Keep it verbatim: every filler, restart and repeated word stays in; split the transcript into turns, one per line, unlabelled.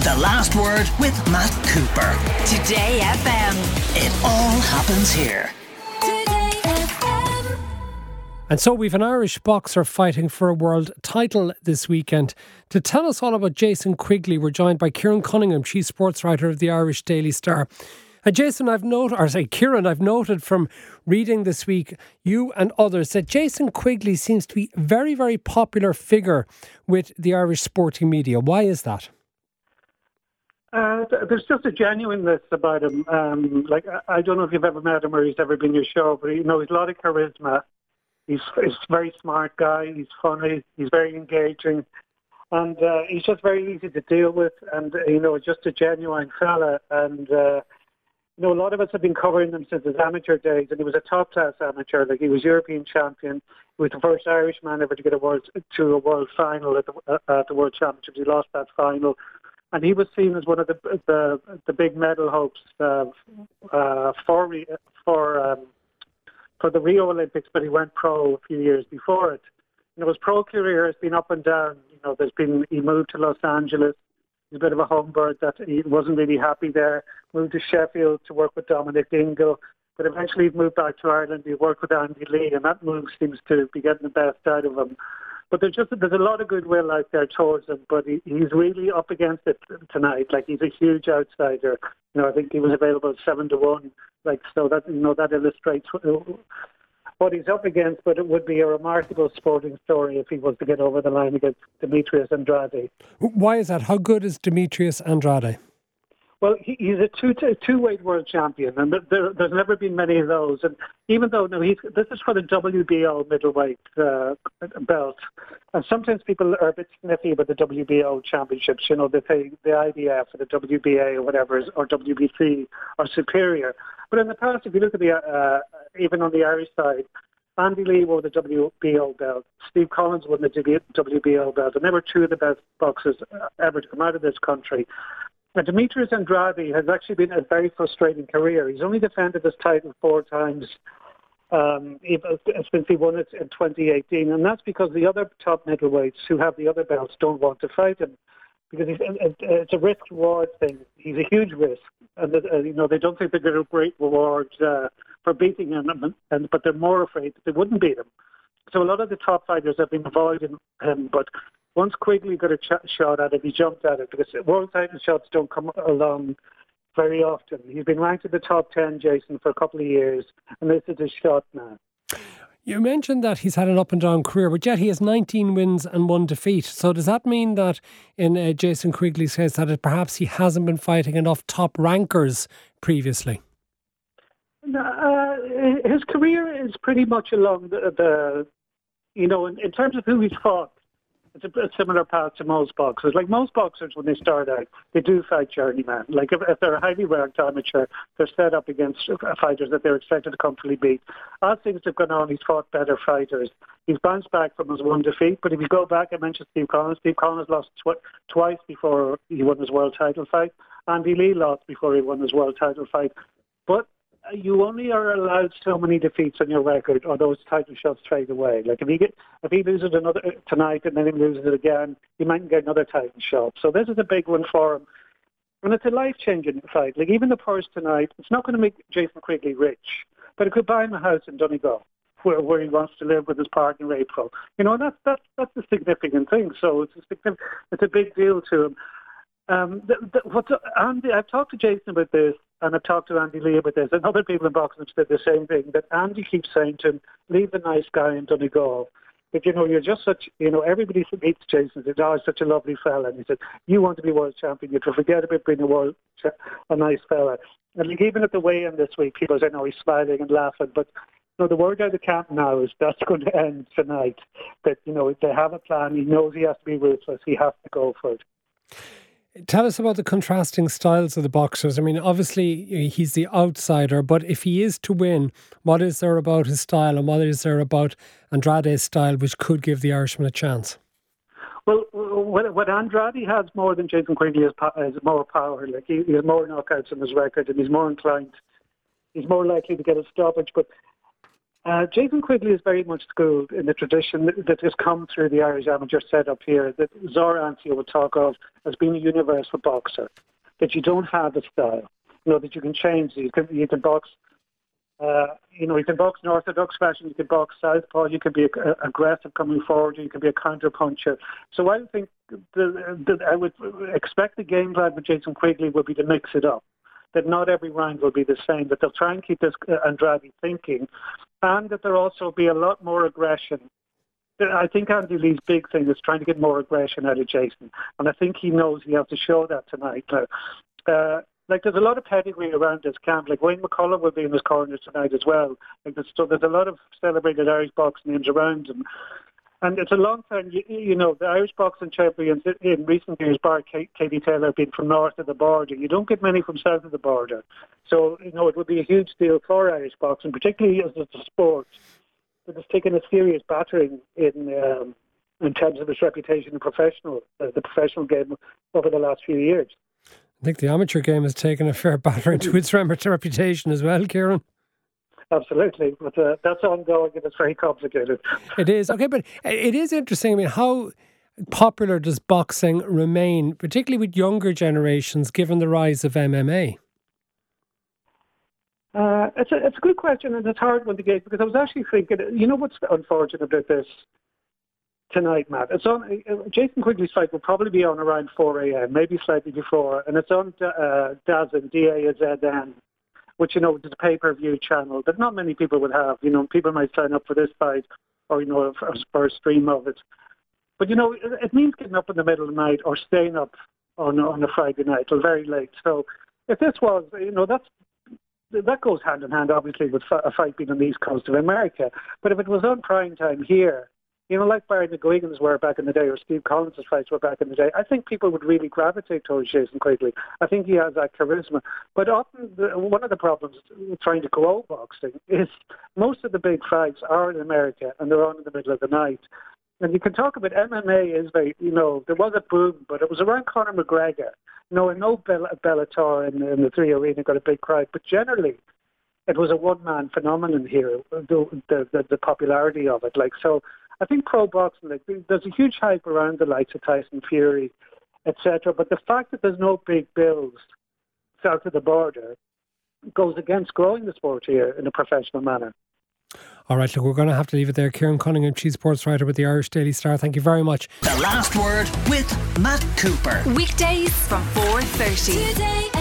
The Last Word with Matt Cooper.
Today F M.
It all happens here.
Today F M.
And so we've an Irish boxer fighting for a world title this weekend. To tell us all about Jason Quigley, we're joined by Kieran Cunningham, chief sports writer of the Irish Daily Star. And Jason, I've noted, or say Kieran, I've noted from reading this week, you and others, that Jason Quigley seems to be a very, very popular figure with the Irish sporting media. Why is that?
Uh, there's just a genuineness about him. Um, like I, I don't know if you've ever met him or he's ever been your show, but you know he's a lot of charisma. He's, he's a very smart guy. He's funny. He's very engaging, and uh, he's just very easy to deal with. And uh, you know, just a genuine fella. And uh, you know, a lot of us have been covering him since his amateur days, and he was a top-class amateur. Like he was European champion. He was the first Irishman ever to get a world to a world final at the, uh, at the World Championships. He lost that final. And he was seen as one of the the, the big medal hopes uh, uh, for for um, for the Rio Olympics, but he went pro a few years before it. You know, his pro career has been up and down. You know, there's been he moved to Los Angeles. He's a bit of a home bird that he wasn't really happy there. Moved to Sheffield to work with Dominic Dingle, but eventually he moved back to Ireland. He worked with Andy Lee, and that move seems to be getting the best out of him. But there's just there's a lot of goodwill out there towards him, but he, he's really up against it tonight. Like he's a huge outsider. You know, I think he was available seven to one. Like so that you know that illustrates what he's up against. But it would be a remarkable sporting story if he was to get over the line against Demetrius Andrade.
Why is that? How good is Demetrius Andrade?
Well, he, he's a two two-weight world champion, and there, there's never been many of those. And even though no, he's this is for the W B O middleweight uh, belt, and sometimes people are a bit sniffy about the W B O championships. You know, they say the I B F or the W B A or whatever, is, or W B C are superior. But in the past, if you look at the uh, even on the Irish side, Andy Lee won the W B O belt, Steve Collins won the W B O belt, and they were two of the best boxers ever to come out of this country. Now, Demetrius Andrade has actually been a very frustrating career. He's only defended his title four times um, since he won it in twenty eighteen, and that's because the other top middleweights who have the other belts don't want to fight him because he's, it's a risk-reward thing. He's a huge risk, and uh, you know they don't think they get a great reward uh, for beating him, and but they're more afraid that they wouldn't beat him. So a lot of the top fighters have been avoiding him, but once Quigley got a ch- shot at it, he jumped at it because world title shots don't come along very often. He's been ranked in the top ten, Jason, for a couple of years, and this is his shot now.
You mentioned that he's had an up and down career, but yet he has nineteen wins and one defeat. So does that mean that in uh, Jason Quigley's case that it, perhaps he hasn't been fighting enough top rankers previously?
Uh, his career is pretty much along the, the you know, in, in terms of who he's fought, it's a, a similar path to most boxers. Like most boxers, when they start out, they do fight journeyman. Like if, if they're a highly ranked amateur, they're set up against fighters that they're expected to comfortably beat. As things have gone on, he's fought better fighters. He's bounced back from his one defeat, but if you go back, I mentioned Steve Collins. Steve Collins lost tw- twice before he won his world title fight. Andy Lee lost before he won his world title fight. But you only are allowed so many defeats on your record, or those title shots trade away. Like if he get, if he loses another tonight and then he loses it again, he might get another title shot. So this is a big one for him, and it's a life-changing fight. Like even the purse tonight, it's not going to make Jason Quigley rich, but it could buy him a house in Donegal, where, where he wants to live with his partner April. You know, that's that's that's a significant thing. So it's a it's a big deal to him. Um, the, the, what's, Andy, I've talked to Jason about this, and I've talked to Andy Lee about this, and other people in boxing have said the same thing, that Andy keeps saying to him, leave the nice guy in Donegal. But, you know, you're just such, you know, everybody meets Jason says, oh, he's such a lovely fella. And he said, you want to be world champion, you have to forget about being a, world, a nice fella. And like, even at the weigh-in this week, people say, no, he's smiling and laughing. But, you know, the word out of camp now is that's going to end tonight. That, you know, they have a plan. He knows he has to be ruthless. He has to go for it.
Tell us about the contrasting styles of the boxers. I mean, obviously he's the outsider, but if he is to win, what is there about his style and what is there about Andrade's style which could give the Irishman a chance?
Well, what, what Andrade has more than Jason Quigley is, is more power. Like he, he has more knockouts on his record, and he's more inclined. He's more likely to get a stoppage. But Uh, Jason Quigley is very much schooled in the tradition that, that has come through the Irish amateur setup here, that Zora Antia would talk of as being a universal boxer, that you don't have a style, you know, that you can change. You can, you can box, uh, you know, you can box in orthodox fashion, you can box southpaw, you can be a, a, aggressive coming forward, you can be a counter puncher. So I think the, the, I would expect the game plan with Jason Quigley would be to mix it up, that not every round will be the same, that they'll try and keep this uh, Andrade thinking, and that there'll also be a lot more aggression. I think Andy Lee's big thing is trying to get more aggression out of Jason, and I think he knows he has to show that tonight. Uh, like, there's a lot of pedigree around this camp. Like, Wayne McCullough will be in his corner tonight as well. Like, there's, so there's a lot of celebrated Irish boxing names around him. And it's a long time, you, you know, the Irish boxing champions in recent years, bar Katie Taylor, have been from north of the border. You don't get many from south of the border. So, you know, it would be a huge deal for Irish boxing, particularly as it's a sport that has taken a serious battering in um, in terms of its reputation in professional, uh, the professional game over the last few years.
I think the amateur game has taken a fair battering to its reputation as well, Kieran.
Absolutely, but uh, that's ongoing and it's very complicated.
It is. Okay, but it is interesting. I mean, how popular does boxing remain, particularly with younger generations, given the rise of M M A?
Uh, it's, a, it's a good question, and it's a hard one to gauge, because I was actually thinking, you know what's unfortunate about this tonight, Matt? It's on. Uh, Jason Quigley's fight will probably be on around four a.m., maybe slightly before, and it's on uh, DAZN, D A Z N, which, you know, is a pay-per-view channel that not many people would have. You know, people might sign up for this fight or, you know, for, for a stream of it. But, you know, it, it means getting up in the middle of the night or staying up on, on a Friday night till very late. So if this was, you know, that's that goes hand in hand, obviously, with a fight being on the east coast of America. But if it was on prime time here, you know, like Barry McGuigan's were back in the day, or Steve Collins' fights were back in the day, I think people would really gravitate towards Jason Quigley. I think he has that charisma. But often, the, one of the problems with trying to grow boxing is most of the big fights are in America, and they're on in the middle of the night. And you can talk about M M A is very, you know, there was a boom, but it was around Conor McGregor. You know, I know Bell- Bellator and, and the Three Arena got a big crowd, but generally, it was a one-man phenomenon here, the, the, the, the popularity of it. Like, so I think pro boxing, like, there's a huge hype around the likes of Tyson Fury, et cetera. But the fact that there's no big bills south of the border goes against growing the sport here in a professional manner.
All right, look, we're going to have to leave it there. Kieran Cunningham, chief sports writer with the Irish Daily Star. Thank you very much.
The Last Word with Matt Cooper.
Weekdays from four thirty. Today